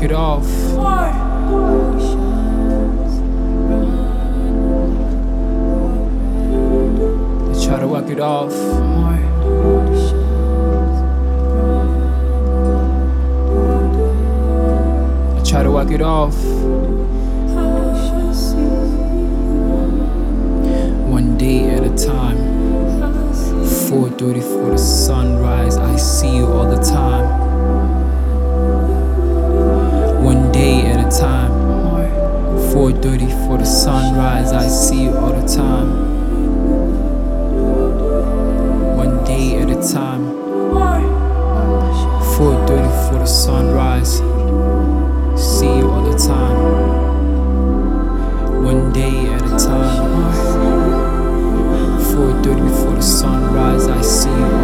it off. I try to work it off. I try to work it off. One day at a time. 4:30 for the sunrise. I see you all the time. One day at a time. 4:30 for the sunrise. I see you all the time. One day at a time. 4:30 for the sunrise. See you all the time. One day at a time. 4:30 before the sunrise, I see you